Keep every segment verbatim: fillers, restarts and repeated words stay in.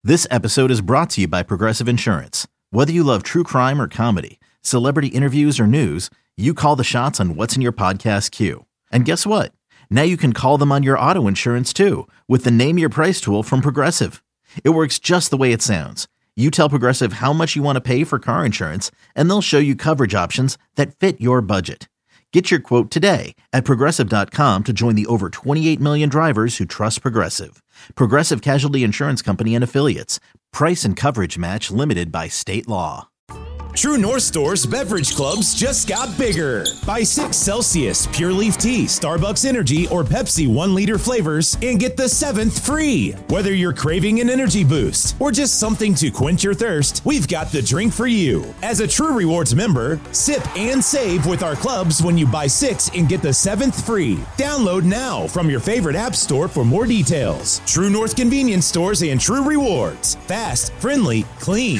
This episode is brought to you by Progressive Insurance. Whether you love true crime or comedy, celebrity interviews or news, you call the shots on what's in your podcast queue. And guess what? Now you can call them on your auto insurance too with the Name Your Price tool from Progressive. It works just the way it sounds. You tell Progressive how much you want to pay for car insurance, and they'll show you coverage options that fit your budget. Get your quote today at Progressive dot com to join the over twenty-eight million drivers who trust Progressive. Progressive Casualty Insurance Company and Affiliates. Price and coverage match limited by state law. True North Store's beverage clubs just got bigger. Buy six Celsius, Pure Leaf Tea, Starbucks Energy, or Pepsi one liter flavors and get the seventh free. Whether you're craving an energy boost or just something to quench your thirst, we've got the drink for you. As a True Rewards member, sip and save with our clubs when you buy six and get the seventh free. Download now from your favorite app store for more details. True North Convenience Stores and True Rewards. Fast, friendly, clean.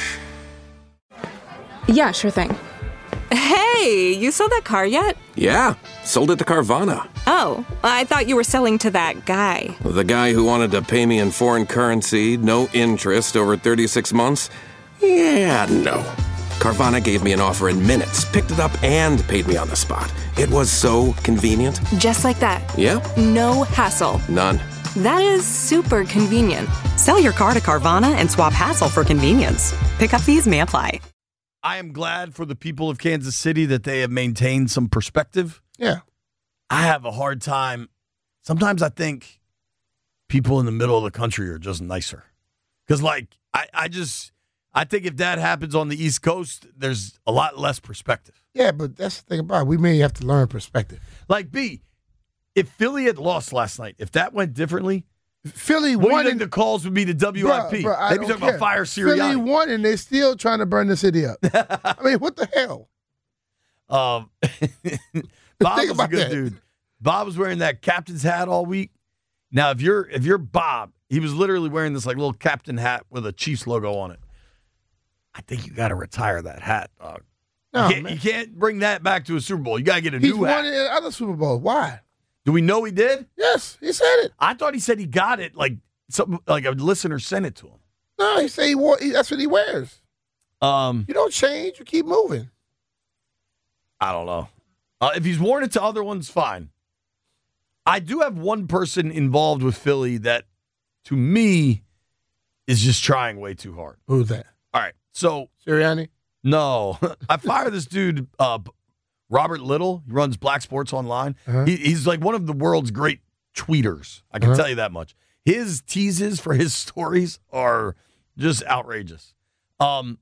Yeah, sure thing. Hey, you sold that car yet? Yeah, sold it to Carvana. Oh, I thought you were selling to that guy. The guy who wanted to pay me in foreign currency, no interest, over thirty-six months? Yeah, no. Carvana gave me an offer in minutes, picked it up, and paid me on the spot. It was so convenient. Just like that. Yeah? No hassle. None. That is super convenient. Sell your car to Carvana and swap hassle for convenience. Pickup fees may apply. I am glad for the people of Kansas City that they have maintained some perspective. Yeah. I have a hard time. Sometimes I think people in the middle of the country are just nicer. Because, like, I, I just, I think if that happens on the East Coast, there's a lot less perspective. Yeah, but that's the thing about it. We may have to learn perspective. Like, B, if Philly had lost last night, if that went differently, Philly what won. do you think the calls would be to W I P? Bruh, bruh, I They'd be don't talking care. about fire Philly Sirianni. won, and they're still trying to burn the city up. I mean, what the hell? Um, Bob Think was a about good that. dude. Bob was wearing that captain's hat all week. Now, if you're if you're Bob, he was literally wearing this like little captain hat with a Chiefs logo on it. I think you got to retire that hat, dog. No, you, can't, man. you can't bring that back to a Super Bowl. You got to get a He's new won hat. it at other Super Bowls. Why? Do we know he did? Yes, he said it. I thought he said he got it. Like something like a listener sent it to him. No, he said he wore. He, that's what he wears. Um, You don't change. You keep moving. I don't know. Uh, if he's worn it to other ones, fine. I do have one person involved with Philly that, to me, is just trying way too hard. Who's that? All right, so Sirianni? no, I fired this dude, uh, Robert Little. He runs Black Sports Online. Uh-huh. He, he's like one of the world's great tweeters. I can Uh-huh. tell you that much. His teases for his stories are just outrageous. Um,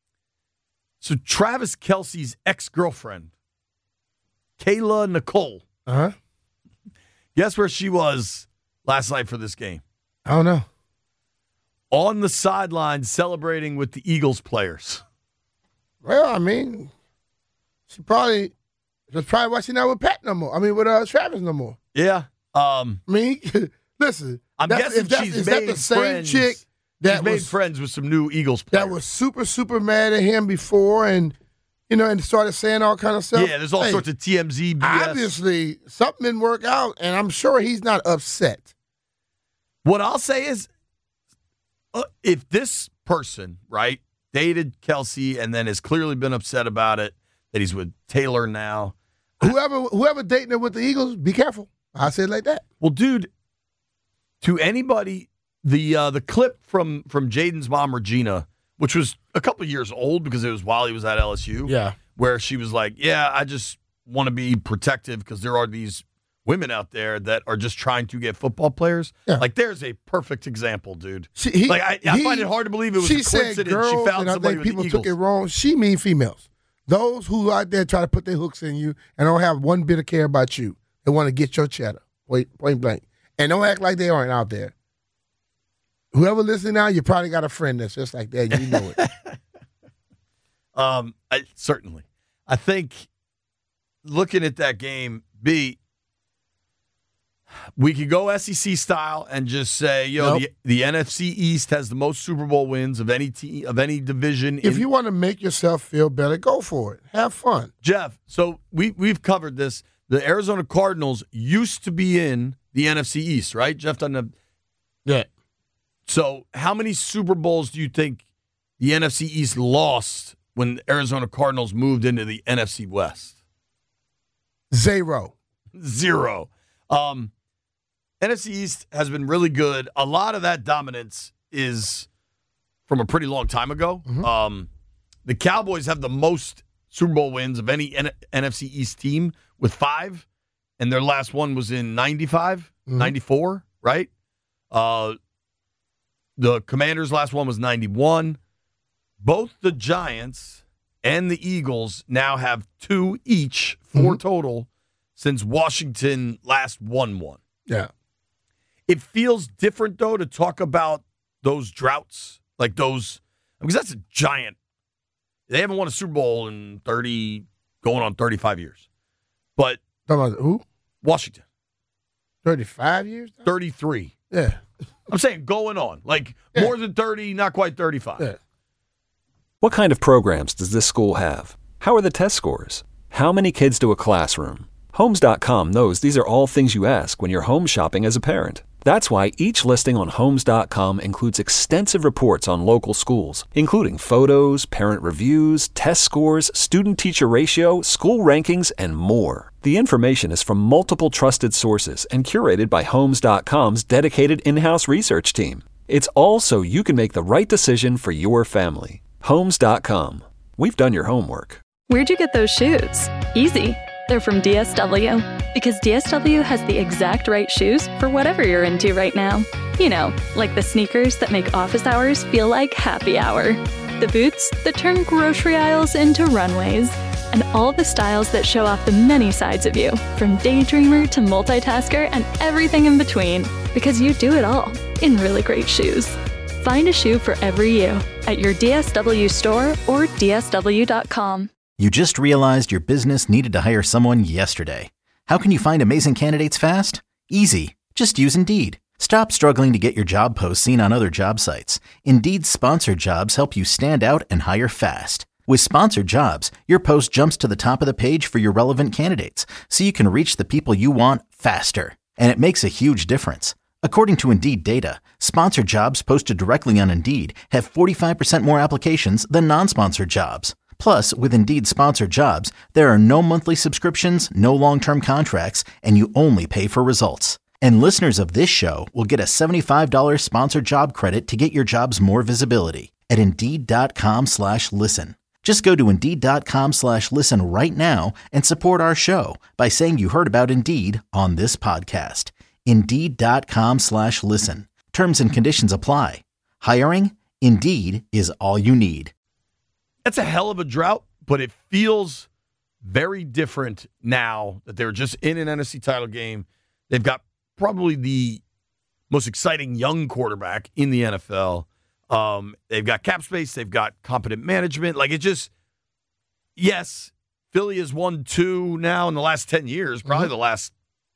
so Travis Kelce's ex-girlfriend, Kayla Nicole, Uh-huh. guess where she was last night for this game? I don't know. On the sideline celebrating with the Eagles players. Well, I mean, she probably that's probably why she's not with Pat no more. I mean, with uh, Travis no more. Yeah. Um, I mean, listen. I'm that's, guessing if that's, she's is made that the same friends. chick that She's made was friends with some new Eagles players. that was super super mad at him before, and you know, and started saying all kind of stuff. Yeah, there's all Hey, sorts of T M Z B S. Obviously, something didn't work out, and I'm sure he's not upset. What I'll say is, uh, if this person, right, dated Kelsey and then has clearly been upset about it, that he's with Taylor now. Whoever whoever dating her with the Eagles, be careful. I say it like that. Well, dude, to anybody, the uh, the clip from from Jaden's mom, Regina, which was a couple years old because it was while he was at L S U, Yeah. where she was like, yeah, I just want to be protective because there are these women out there that are just trying to get football players. Yeah. Like, there's a perfect example, dude. She, he, like, I, I he- find it hard to believe it was she a said coincidence girls, she found and I somebody think with people the took Eagles. it wrong. She mean females. Those who out there try to put their hooks in you and don't have one bit of care about you. They want to get your cheddar, point, point blank. And don't act like they aren't out there. Whoever listening now, you probably got a friend that's just like that. You know it. Um, I, certainly. I think looking at that game, B, we could go S E C style and just say, yo, Nope. the, the N F C East has the most Super Bowl wins of any te- of any division. If in- you want to make yourself feel better, go for it. Have fun. Jeff, so we we've covered this. The Arizona Cardinals used to be in the N F C East, right? Jeff doesn't have. Yeah. So how many Super Bowls do you think the N F C East lost when the Arizona Cardinals moved into the N F C West? Zero. Zero. Um, N F C East has been really good. A lot of that dominance is from a pretty long time ago. Mm-hmm. Um, the Cowboys have the most Super Bowl wins of any N- NFC East team with five, and their last one was in ninety-five, Mm-hmm. ninety-four, right? Uh, the Commanders' last one was ninety-one. Both the Giants and the Eagles now have two each, four Mhm. total, since Washington last won one. Yeah. It feels different, though, to talk about those droughts, like those, because that's a giant. They haven't won a Super Bowl in thirty, going on thirty-five years. But Talking about who? Washington, thirty-five years? now? thirty-three. Yeah. I'm saying going on, like Yeah. more than thirty, not quite thirty-five. Yeah. What kind of programs does this school have? How are the test scores? How many kids do a classroom? Homes dot com knows these are all things you ask when you're home shopping as a parent. That's why each listing on Homes dot com includes extensive reports on local schools, including photos, parent reviews, test scores, student-teacher ratio, school rankings, and more. The information is from multiple trusted sources and curated by Homes dot com's dedicated in-house research team. It's all so you can make the right decision for your family. Homes dot com. We've done your homework. Where'd you get those shoes? Easy. They're from D S W. Because D S W has the exact right shoes for whatever you're into right now. You know, like the sneakers that make office hours feel like happy hour. The boots that turn grocery aisles into runways. And all the styles that show off the many sides of you, from daydreamer to multitasker and everything in between. Because you do it all in really great shoes. Find a shoe for every you at your D S W store or D S W dot com. You just realized your business needed to hire someone yesterday. How can you find amazing candidates fast? Easy. Just use Indeed. Stop struggling to get your job posts seen on other job sites. Indeed's sponsored jobs help you stand out and hire fast. With sponsored jobs, your post jumps to the top of the page for your relevant candidates, so you can reach the people you want faster. And it makes a huge difference. According to Indeed data, sponsored jobs posted directly on Indeed have forty-five percent more applications than non-sponsored jobs. Plus, with Indeed sponsored jobs, there are no monthly subscriptions, no long-term contracts, and you only pay for results. And listeners of this show will get a seventy-five dollars sponsored job credit to get your jobs more visibility at Indeed.com slash listen. Just go to Indeed.com slash listen right now and support our show by saying you heard about Indeed on this podcast. Indeed.com slash listen. Terms and conditions apply. Hiring? Indeed is all you need. That's a hell of a drought, but it feels very different now that they're just in an N F C title game. They've got probably the most exciting young quarterback in the N F L. Um, they've got cap space. They've got competent management. Like, it just, yes, Philly has won two now in the last ten years, probably mm-hmm. the last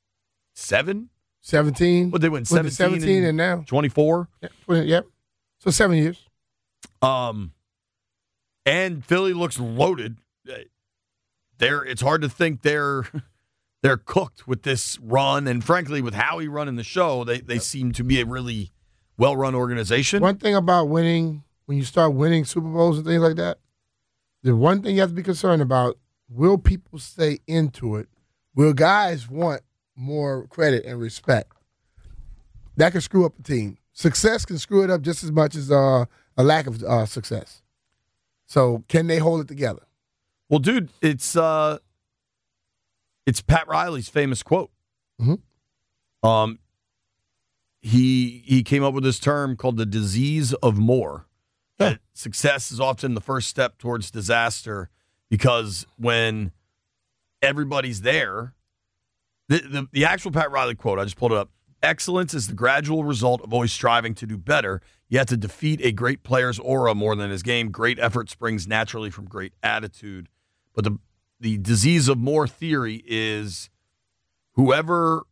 seven. seventeen. What, they win seventeen, seventeen and, and now twenty-four? Yep. yep. So seven years. Um, and Philly looks loaded. They're, it's hard to think they're they're cooked with this run. And frankly, with Howie running the show, they, they seem to be a really well-run organization. One thing about winning, when you start winning Super Bowls and things like that, the one thing you have to be concerned about, will people stay into it? Will guys want more credit and respect? That can screw up a team. Success can screw it up just as much as uh, a lack of uh, success. So can they hold it together? Well, dude, it's uh, it's Pat Riley's famous quote. Mm-hmm. Um, he he came up with this term called the disease of more. Yeah. That success is often the first step towards disaster, because when everybody's there, the, the the actual Pat Riley quote, I just pulled it up. Excellence is the gradual result of always striving to do better. You have to defeat a great player's aura more than his game. Great effort springs naturally from great attitude. But the the disease of more theory is whoever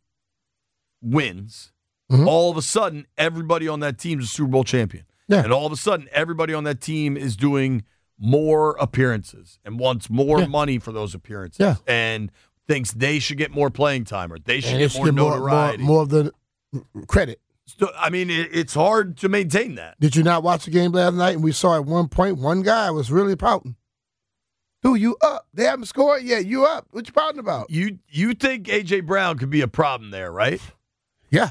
wins, mm-hmm. all of a sudden, everybody on that team is a Super Bowl champion. Yeah. And all of a sudden, everybody on that team is doing more appearances and wants more yeah. money for those appearances. Yeah. And thinks they should get more playing time or they should and get should more get notoriety. More, more, more of the credit. So, I mean, it, it's hard to maintain that. Did you not watch the game last night? And we saw at one point one guy was really pouting. Dude, you up? They haven't scored yet. You up? What you pouting about? You you think A J. Brown could be a problem there, right? Yeah.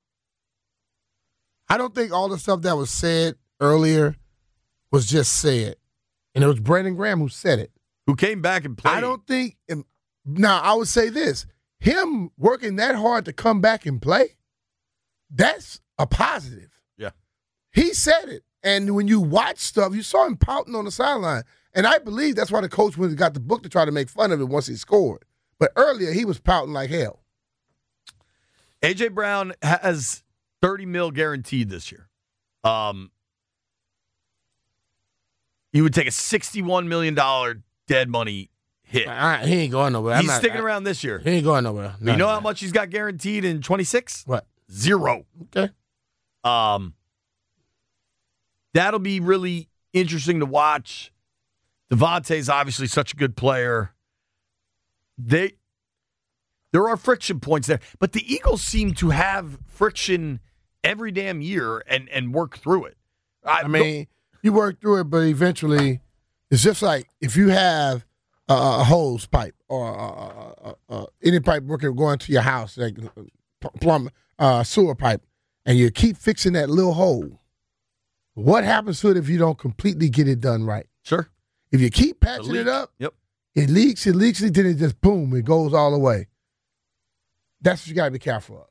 I don't think all the stuff that was said earlier was just said. And it was Brandon Graham who said it. Who came back and played. I don't think – now, I would say this. Him working that hard to come back and play, that's a positive. Yeah. He said it. And when you watch stuff, you saw him pouting on the sideline. And I believe that's why the coach went and got the book to try to make fun of it once he scored. But earlier, he was pouting like hell. A J. Brown has thirty mil guaranteed this year. Um, he would take a sixty-one million dollars dead money hit. I, he ain't going nowhere. I'm He's not, sticking I, around this year. He ain't going nowhere. No, you know no. how much he's got guaranteed in twenty-six? What? Zero. Okay. Um, that'll be really interesting to watch. Devontae's obviously such a good player. They, there are friction points there, but the Eagles seem to have friction every damn year and, and work through it. I, I mean, you work through it, but eventually it's just like if you have a, a hose pipe or a, a, a, any pipe working going to your house, like plumb uh, sewer pipe, and you keep fixing that little hole. What happens to it if you don't completely get it done right? Sure. If you keep patching it up, yep. it leaks, it leaks, and then it just boom, it goes all the way. That's what you got to be careful of.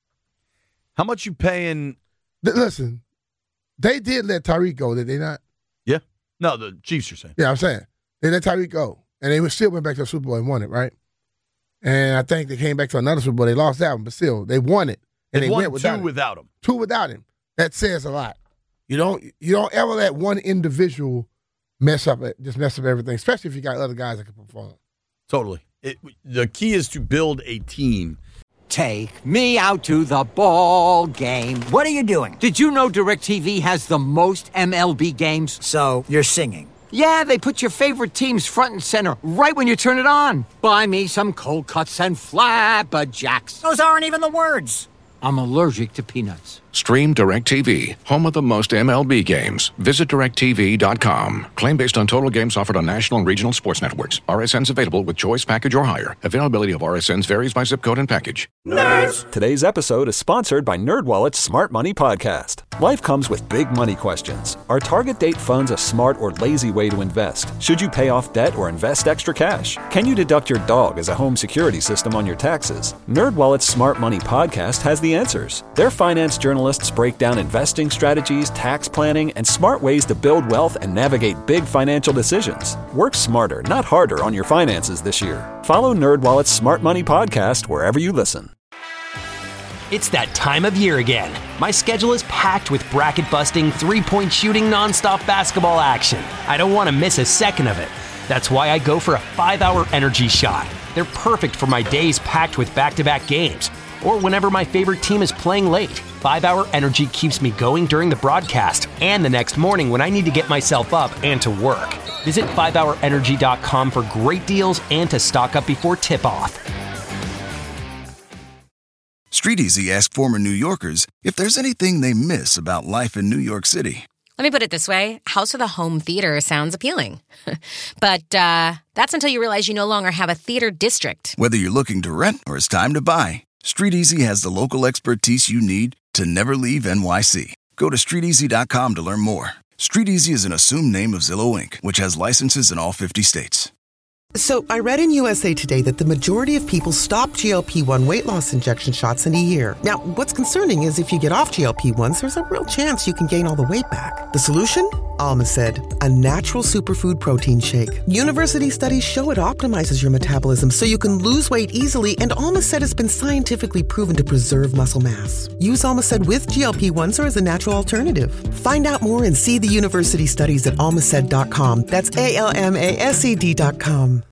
How much you paying? Th- listen, they did let Tyreek go, did they not? Yeah. No, the Chiefs are saying. Yeah, I'm saying. They let Tyreek go. And they still went back to the Super Bowl and won it, right? And I think they came back to another Super Bowl. They lost that one, but still, they won it. And they, they won went without two him. without him. Two without him. That says a lot. You don't you don't ever let one individual mess up it, just mess up everything, especially if you got other guys that can perform. Totally. It, the key is to build a team. Take me out to the ball game. What are you doing? Did you know DirecTV has the most M L B games? So you're singing. Yeah, they put your favorite teams front and center right when you turn it on. Buy me some cold cuts and flapjacks. Those aren't even the words. I'm allergic to peanuts. Stream DirecTV, home of the most M L B games. Visit direct T V dot com. Claim based on total games offered on national and regional sports networks. R S Ns available with choice package or higher. Availability of R S Ns varies by zip code and package. Nerds! Today's episode is sponsored by NerdWallet's Smart Money Podcast. Life comes with big money questions. Are target date funds a smart or lazy way to invest? Should you pay off debt or invest extra cash? Can you deduct your dog as a home security system on your taxes? NerdWallet's Smart Money Podcast has the answers. Their finance journalists break down investing strategies, tax planning, and smart ways to build wealth and navigate big financial decisions. Work smarter, not harder on your finances this year. Follow NerdWallet's Smart Money Podcast wherever you listen. It's that time of year again. My schedule is packed with bracket-busting, three-point shooting, nonstop basketball action. I don't want to miss a second of it. That's why I go for a five-hour energy shot. They're perfect for my days packed with back-to-back games, or whenever my favorite team is playing late. five-hour energy keeps me going during the broadcast and the next morning when I need to get myself up and to work. Visit five hour energy dot com for great deals and to stock up before tip-off. StreetEasy asked former New Yorkers if there's anything they miss about life in New York City. Let me put it this way. House with a home theater sounds appealing. But uh, that's until you realize you no longer have a theater district. Whether you're looking to rent or it's time to buy, StreetEasy has the local expertise you need to never leave N Y C. Go to street easy dot com to learn more. StreetEasy is an assumed name of Zillow Incorporated, which has licenses in all fifty states. So I read in U S A Today that the majority of people stop G L P one weight loss injection shots in a year. Now, what's concerning is if you get off G L P ones, there's a real chance you can gain all the weight back. The solution? Almacid, a natural superfood protein shake. University studies show it optimizes your metabolism so you can lose weight easily, and Almacid has been scientifically proven to preserve muscle mass. Use Almacid with G L P ones or as a natural alternative. Find out more and see the university studies at almacid dot com. That's A L M A S E D dot com.